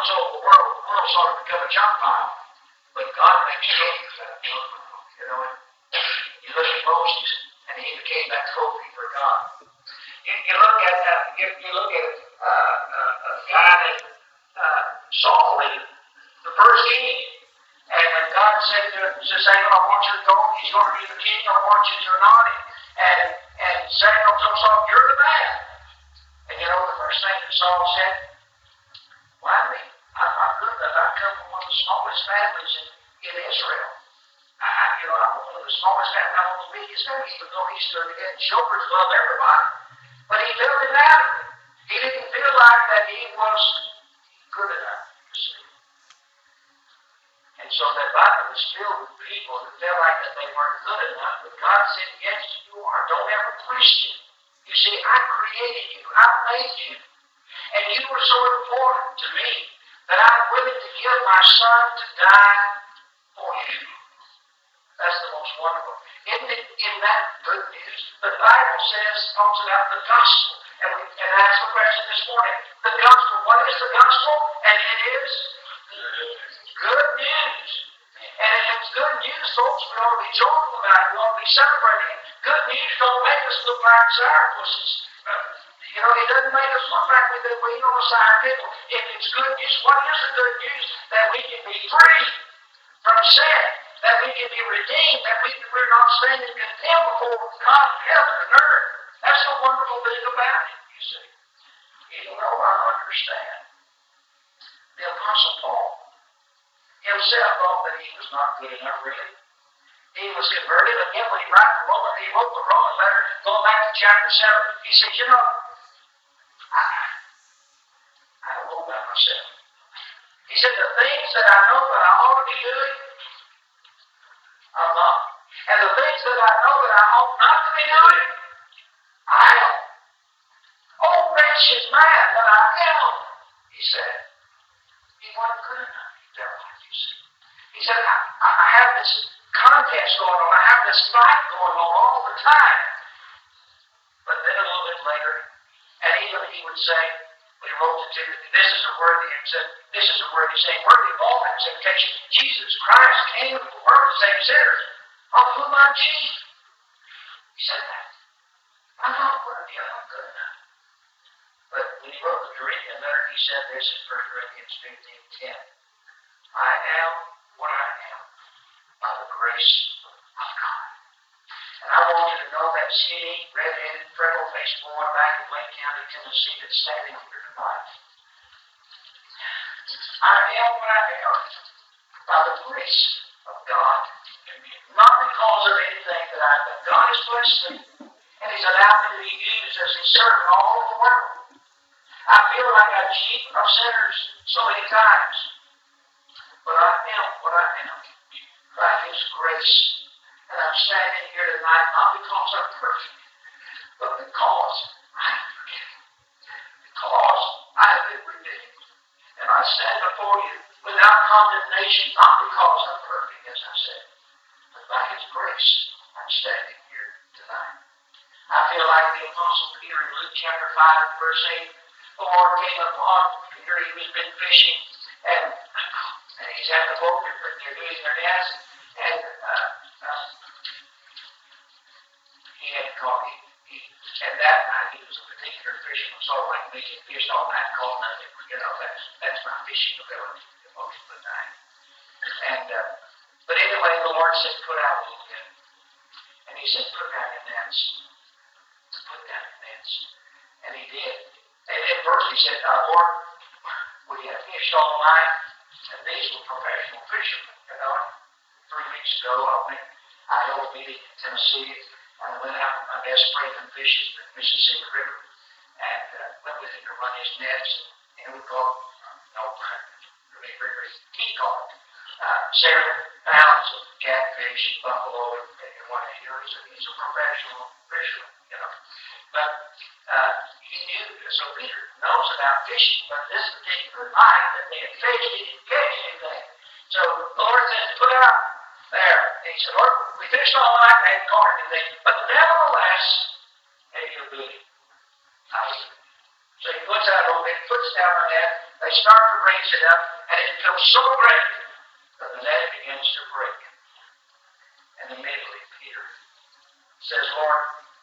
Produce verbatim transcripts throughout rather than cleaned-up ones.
so the world, the world sort of become a junk pile. But God makes trophies out of junk pile. You know, you look at Moses, and he became that trophy for God. You, you look at uh, you, you look at uh, uh, a guy named uh, Saul, the first king, and when God said to to Samuel, "I want you to go. He's going to be the king. I want you to anoint him." And and Samuel told Saul, "You're the man." And you know the first thing that Saul said, "Why me? I'm not good enough. I come from one of the smallest families in, in Israel. I, you know, I'm one of the smallest families. I'm one of the biggest families, even though he stood head and shoulders above everybody." But he felt inadequate. He didn't feel like that he was good enough, you see. And so that Bible was filled with people who felt like that they weren't good enough. But God said, "Yes, you are. Don't ever question. You see, I created you. I made you. And you were so important to me that I'm willing to give my son to die for you." That's the most wonderful. Isn't it, isn't that good news? The Bible says, talks about the gospel. And, we, and I asked the question this morning. The gospel, what is the gospel? And it is good news. And if it's good news, folks, we ought to be joyful about it. We ought to be celebrating it. Good news don't make us look like sourpusses. You know, it doesn't make us look like we've been waiting on a sour pickle. If it's good news, what is the good news? That we can be free from sin. That we can be redeemed. That we, we're not standing condemned before God, heaven, and earth. That's the wonderful thing about it, you see. Even though I understand, the Apostle Paul himself thought that he was not good enough, really. He was converted. Again, when he wrote the Roman, he wrote the Roman letter, going back to chapter seven, he said, you know, I, I don't know about myself. He said, the things that I know that I ought to be doing, I'm not. And the things that I know that I ought not to be doing, I am. Oh, wretched man that I am, he said. He wasn't good enough. He felt like, you see. He said, I, I have this contest going on. I have this fight going on all the time. But then a little bit later, and even he would say, when he wrote to Timothy, this is a worthy, he said, this is a worthy saying, worthy of all acceptation. Jesus Christ came into the world to save sinners, of whom I'm chief. He said that. I'm not worthy, I'm not good enough. But when he wrote the Corinthian letter, he said this in First Corinthians fifteen ten. I am what I am by the grace of God. And I want you to know that skinny, red-headed, freckle-faced boy back in Wayne County, Tennessee that's standing here tonight. I am what I am by the grace of God. Not because of anything that I've done. God has blessed me. And He's allowed me to be used as His servant all over the world. I feel like I'm cheap of sinners so many times. But I am what I am by His grace. And I'm standing here tonight not because I'm perfect, but because I'm forgiven. Because I have been redeemed. And I stand before you without condemnation, not because I'm perfect, as I said, but by His grace I'm standing here tonight. I feel like the Apostle Peter in Luke chapter five, verse eight. The Lord came upon Peter, he was been fishing, and, and he's at the boat, and they're doing their nets, and uh, uh, he had caught, he, he, and that night he was a particular fisherman, sort of like me, he fished all night, caught nothing. You know, that's, that's my fishing ability most of the time. And, uh, but anyway, the Lord said, put out a little bit. And he said, put down your nets. Put down your nets. And he did. And at first he said, uh, Lord, we have fished all night, and these were professional fishermen. You know, three weeks ago I went, I held a meeting in Tennessee, and I went out with my best friend and fished the Mississippi River, and uh, went with him to run his nets, and we caught, uh, no, he caught uh, several pounds of catfish and buffalo and, and what have you. He's a, he's a professional fisherman, you know. But uh, he knew, so Peter knows about fishing, but this particular night that they had fished, he didn't catch anything. So the Lord said, put out there. And he said, Lord, we fished all night and hadn't caught anything, but nevertheless, maybe you'll do it. So he puts out a little bit, puts down the net. They start to raise it up, and it feels so great that the net begins to break. And immediately Peter says, Lord,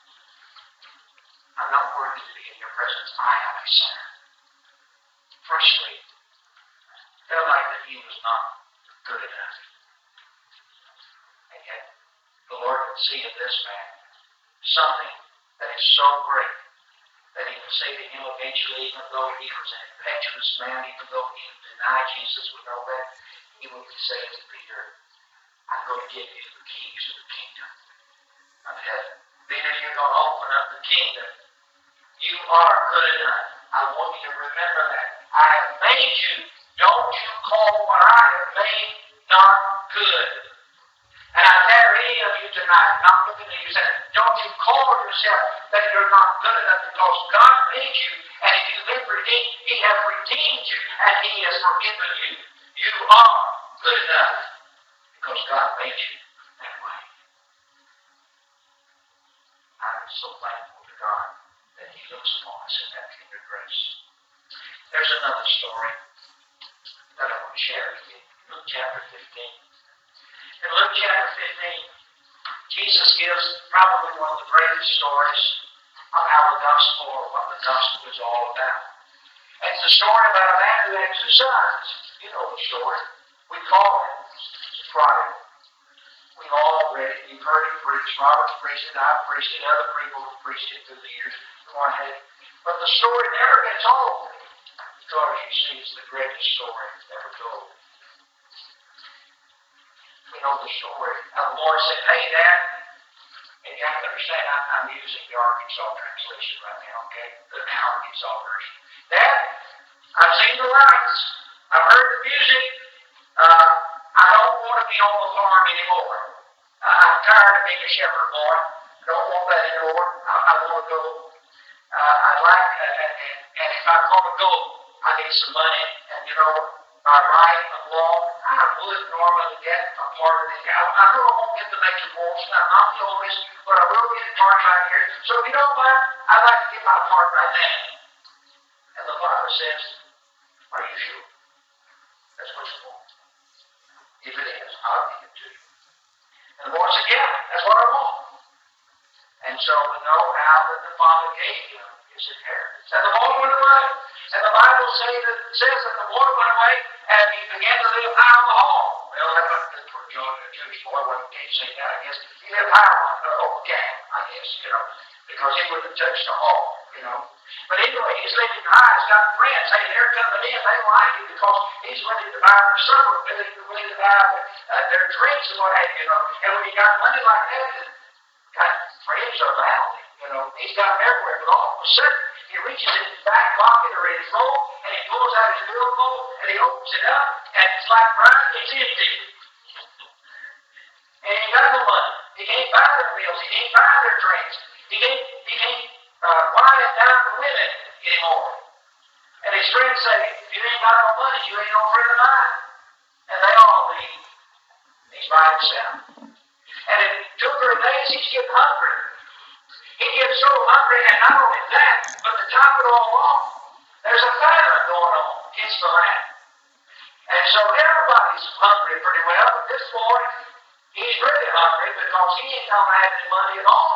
I'm not worthy to be in your presence. I am a sinner. Frustrated. Felt like that he was not good enough. And yet, the Lord could see in this man something that is so great that he would say to him eventually, even though he was an impetuous man, even though he would deny Jesus with all that, he would say to Peter, I'm going to give you the keys of the kingdom of heaven. Peter, you're going to open up the kingdom. You are good enough. I want you to remember that. I have made you. Don't you call what I have made not good. And I dare any of you tonight, not looking at you, saying, don't you call yourself that you're not good enough, because God made you, and if you've been redeemed, He has redeemed you, and He has forgiven you. You are good enough, because God made you that way. I'm so thankful to God that He looks upon us in that kind of grace. There's another story that I want to share with you. Luke chapter fifteen. In Luke chapter fifteen, Jesus gives probably one of the greatest stories of how the gospel, or what the gospel is all about. And it's a story about a man who had two sons. You know the story. We call him the prodigal. We've all read it. You've heard it preached. Robert's preached it. I've preached it. Other people have preached it through the years. But the story never gets old, because you see it's the greatest story ever told. We know the story. Now the Lord said, hey, Dad, and you have to understand, I'm, I'm using the Arkansas translation right now, okay? The Arkansas version. Dad, I've seen the lights. I've heard the music. Uh, I don't want to be on the farm anymore. Uh, I'm tired of being a shepherd boy. I don't want that anymore. I, I want to go. Uh, I'd like, uh, and, and, and if I'm going to go, I need some money. And, you know, by right and law, I would normally get a part of it. I, I know I won't get the major portion. I'm not the oldest, but I will get a part right here. So if you don't mind, I'd like to get my part right now. And the father says, are you sure? That's what you want. If it is, I'll give it to you. And the boy said, yeah, that's what I want. And so we know how that the father gave him his inheritance. And the boy went away. And the Bible say that, says that the boy went away and he began to live high on the hall. Well, that's not good for a Jewish boy. Well, you can't say that, I guess. He lived high on the oh, gang, I guess, you know, because he wouldn't have touched the hall, you know. But anyway, he's living high. He's got friends. Hey, they're coming in. They like him because he's ready to buy their supper. He's ready to buy uh, their drinks and what have you, you know. And when you got money like that, God, friends are valuable, you know. He's got them everywhere. But all of a sudden, he reaches in his back pocket or in his robe, and he pulls out his billfold, and he opens it up, and it's like right, it's empty. And he ain't got no money. He can't buy their meals. He can't buy their drinks. He can't, he can't uh, wine it down the women anymore. And his friends say, if you ain't got no money, you ain't no friend of mine. And they all leave. He's by himself. And in two or three days, he's getting hungry. He gets so hungry, and not only that, but to top it all off, there's a famine going on. It's the land. And so everybody's hungry pretty well, but this boy, he's really hungry because he ain't come have any money at all.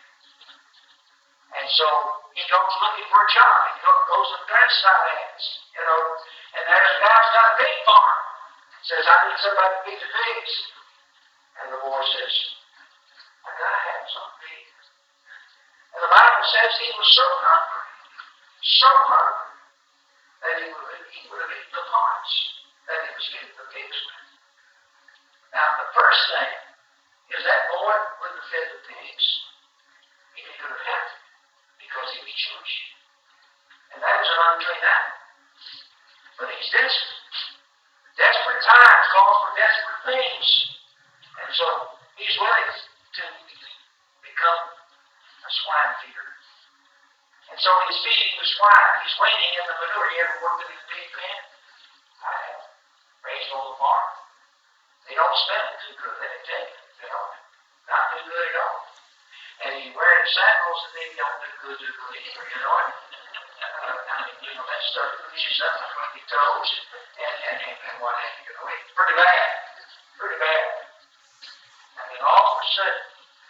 And so he goes looking for a job. He goes to the grandside ads, you know, and there's a guy's got a pig farm. Says, I need somebody to feed the pigs. And the boy says, I gotta have some pig. And the Bible says he was so hungry, so hungry, that he would have, he would have eaten the parts that he was feeding the pigs with. Now, the first thing is that boy wouldn't have fed the pigs. He could have helped it because he was Jewish. And that was an unclean animal. But he's desperate. Desperate times call for desperate things. And so he's willing to become a swine feeder. And so he's feeding the swine. He's waiting in the manure. You ever worked in a pig pen? I have. Raised on the farm. They don't smell it too good. They take it, you know. Not too good at all. And he's wearing sandals and they don't do good too good either, you know. I mean, you know, that stuff pushes up between your toes and, and, and, and what have you. It's pretty bad. Pretty bad. And then all of a sudden,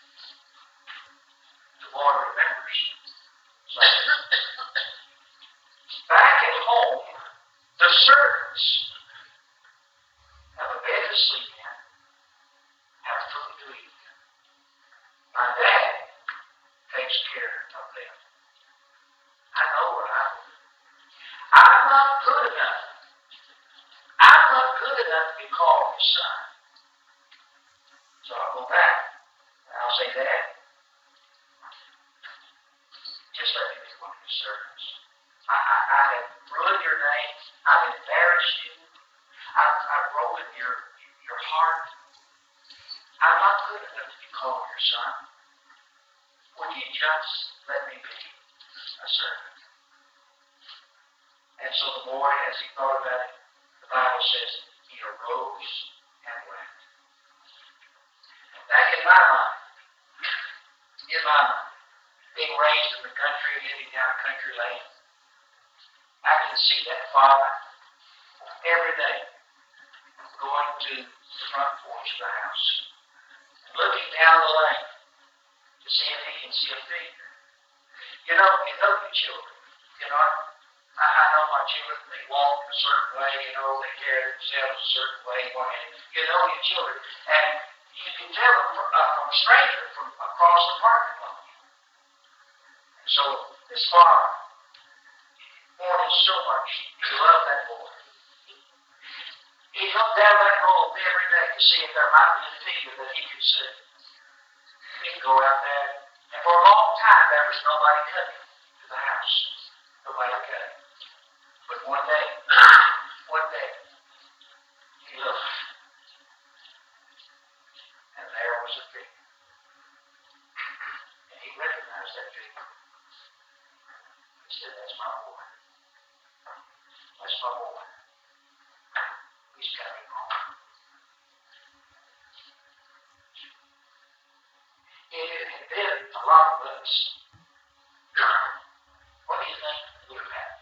the boy remembers. So, back at home, the servants have a bed to sleep in, have food to eat. My dad takes care of them. I know what I'm doing. I'm not good enough. I'm not good enough to be called his son. So I'll go back and I'll say, Dad, just let me be one of your servants. I, I, I have ruined your name. I've embarrassed you. I've, I've broken your, your heart. I'm not good enough to be called your son. Would you just let me be a servant? And so the boy, as he thought about it, the Bible says he arose and went. Back in my mind, in my mind, being raised in the country, living down a country lane, I can see that father every day going to the front porch of the house and looking down the lane to see if he can see a figure. You know, you know your children. You know, I, I know my children, they walk a certain way, you know, they carry themselves a certain way. You know your children. And you can tell them from, uh, from a stranger from across the parking lot. And so this father wanted so much to love that boy. He looked down that hole every day to see if there might be a figure that he could see. He'd go out there, and for a long time there was nobody coming to the house. Nobody came. But one day, one day, he looked, and there was a figure. And he recognized that figure. He said, that's my boy. That's my boy. He's coming home. It had been a lot of us. What do you think would have happened?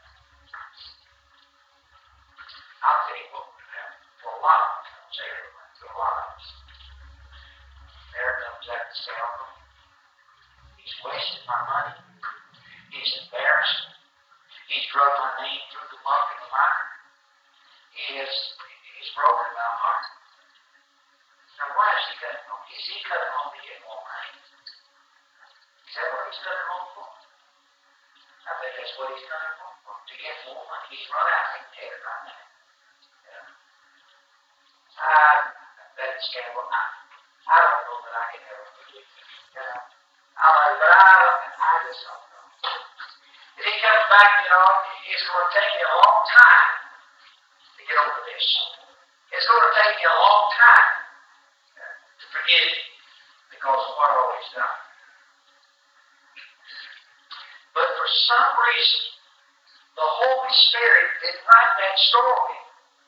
I'll tell you what would have happened. For a lot of us, say everyone, for a lot of us. There comes that scoundrel. He's wasted my money. He's embarrassed me. He's drug my name through the muck and the mire. He has he's broken my heart. Now why is he coming home? Is he coming home to get more money? Is that what he's coming home for? I think that's what he's coming home for. To get more money. He's run out. He can take it right now. Yeah. I that scandal. I, I don't know that I can ever forgive him. You know. I like, but I I just don't know. If he comes back, you know, it's going to take me a long time to get over this. It's going to take me a long time to forgive him because of what all he's done. But for some reason, the Holy Spirit didn't write that story.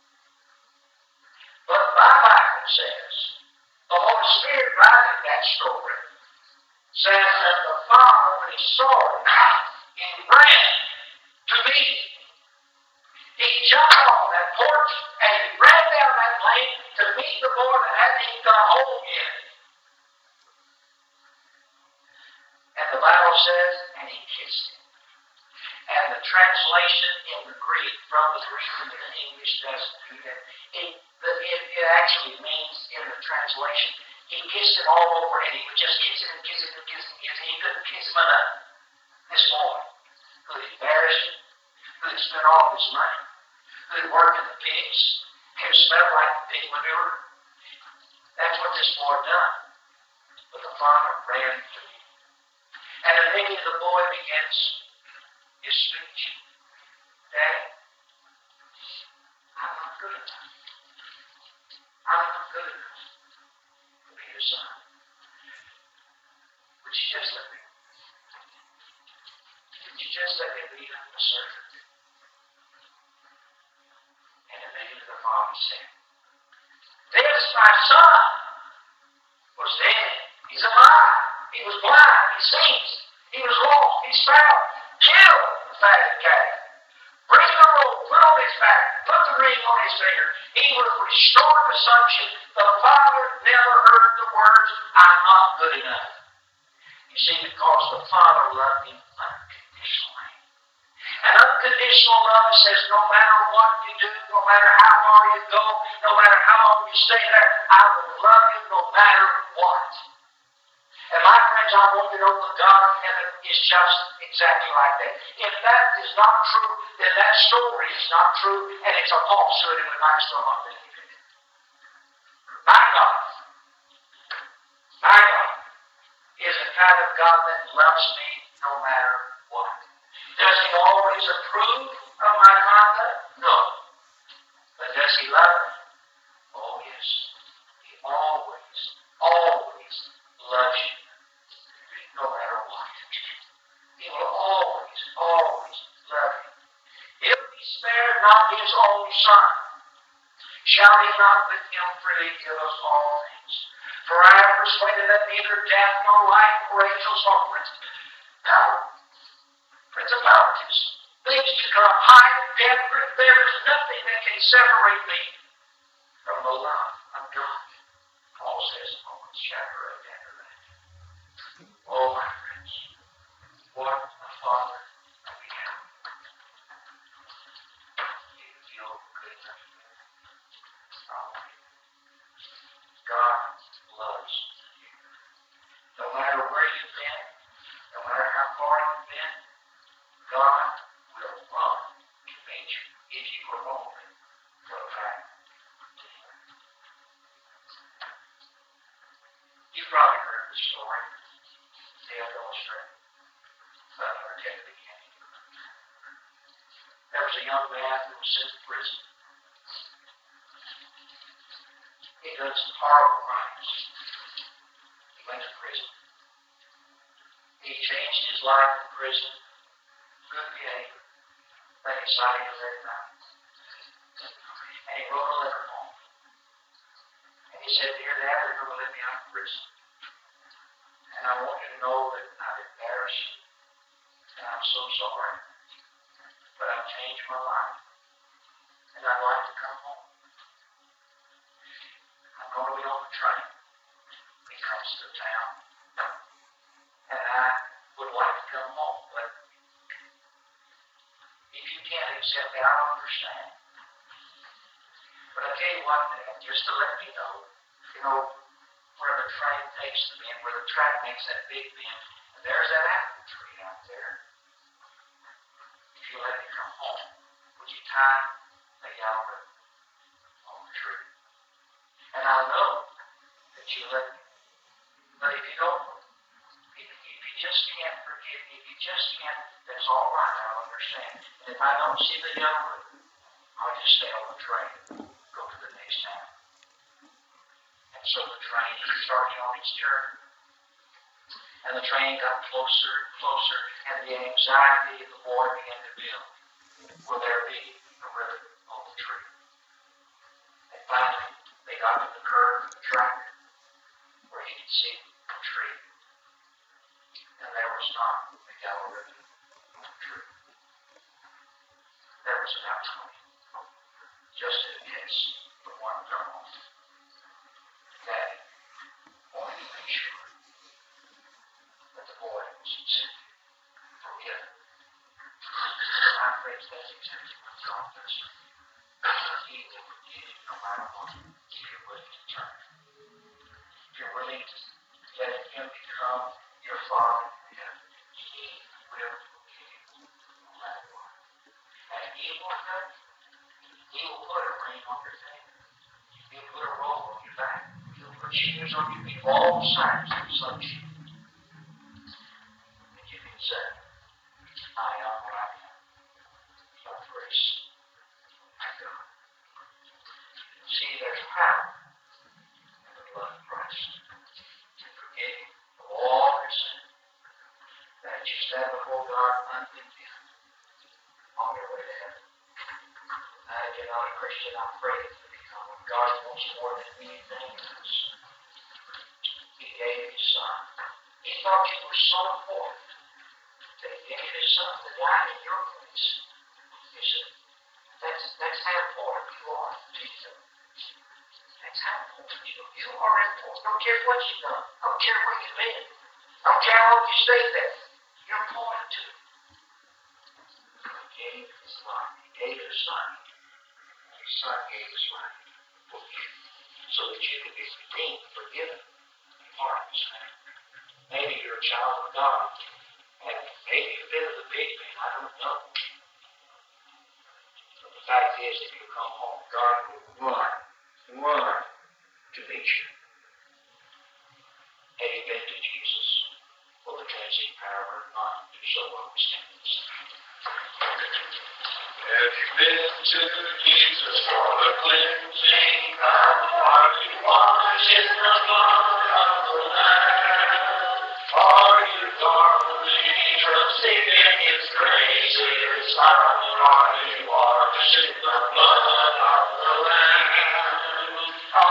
But my Bible says the Holy Spirit writing that story says that the Father, when he saw it, he ran to meet him. He jumped off that porch and he ran down that lane to meet the boy that hadn't even got home yet. And the Bible says, and he kissed him. And the translation in the Greek, from the Greek into the English, doesn't do that. It, it, it actually means, in the translation, he kissed him all over and he would just kiss him and kiss him and kiss him and kiss him. He couldn't kiss him enough. This boy, who had embarrassed him, who had spent all his money, who had worked in the pigs, who smelled like pig manure. That's what this boy done. But the father ran to him. And immediately the boy begins his speech. Daddy, I'm not good enough. I'm not good enough to be your son. Would you just let me? Would you just let me be a servant? And immediately the father said, this my son was dead. He's alive. He was blind. He sees. He was lost. He's found. Killed the fatted calf. on his back, put the ring on his finger. He was restored to sonship. The Father never heard the words, I'm not good enough. You see, because the Father loved him unconditionally. And unconditional love says no matter what you do, no matter how far you go, no matter how long you stay there, I will love you no matter what. And my friends, I want you to know the God of heaven is just exactly like that. If that is not true, then that story is not true, and it's a falsehood, and we might as well not believe it. My God, my God is the kind of God that loves me no matter what. Does he always approve of my conduct? No. But does he love me? Oh, yes. He always, always loves you, no matter what. He will always, always love you. If he spared not his own Son, shall he not with him freely give us all things? For I am persuaded that neither death nor life nor angels nor principalities, principalities, things to come, height, depth, there is nothing that can separate me from the love of God. Paul says in Romans chapter eight after that. Oh, my friends, what a Father we have. You feel good enough. God loves you. No matter where you've been, no matter how far you've been, God will run to meet you if you will only go back to Him. You've probably heard the story. They have illustrated. But I'll never get it again. There was a young man who was sent to prison. He done some horrible crimes. He went to prison. He changed his life in prison. Good behavior. They decided to let him out. And he wrote a letter home. And he said, Dear Dad, they're going to let me out of prison. And I want you to know that I've embarrassed you. And I'm so sorry. But I've changed my life. And I'd like to come home. I'm going to be on the train. It comes to town. And I would like to come home. But if you can't accept me, I don't understand. But I tell you what, Dad, just to let me know, you know, where the train takes the bend, where the track makes that big bend, and there's that apple tree out there. If you let me come home, would you tie a yellow ribbon on the tree? And I know that you let me. But if you don't, if, if you just can't forgive me, if you just can't, that's all right, I'll understand. And if I don't see the yellow ribbon, I'll just stay on the train and go to the next town. And so the train started on its journey. And the train got closer and closer, and the anxiety of the boy began to build. Will there be a ribbon on the tree? And finally, they got to the curve of the track where he could see the tree. And there was not a yellow ribbon on the tree. There was about twenty. Just in case the one fell off. Daddy wanted to make sure that the boy was sincere, forgiven. My friends, that's exactly what God does for you. He will forgive you no matter what, if you're willing to turn. If you're willing to let Him become your Father in heaven, He will forgive you no matter what. And He will hurt you. He will put a ring on your finger. He'll put a robe on your back. He'll put shoes on your feet. All signs of sonship. And you can say, I am what I am. By grace. My God. See, there's power in the blood of Christ to forgive you of all your sin. That you stand before God uncondemned on your way to heaven. Now, if you're not a Christian, I pray that you become. God wants more than anything else. He gave His Son. He thought you were so important that He gave His Son to die in your place. He said, That's, that's how important you are to Jesus. That's how important you are. You are important. Don't care what you've done. Don't care where you've been. Don't care how long you stayed there. You're important to Him. He gave His life. He gave His Son. His Son gave His life for you, so that you could be redeemed, forgiven, and pardoned. Maybe you're a child of God, and maybe you've been to the big man. I don't know. But the fact is, if you come home, God will run, run to meet you. Have you been to Jesus for the cleansing power of God? If so, will we stand this time? Have you been to Jesus for the cleansing power? Are you washed in the blood of the Lamb? Are you thoroughly trusting in His grace? Are you washed in the blood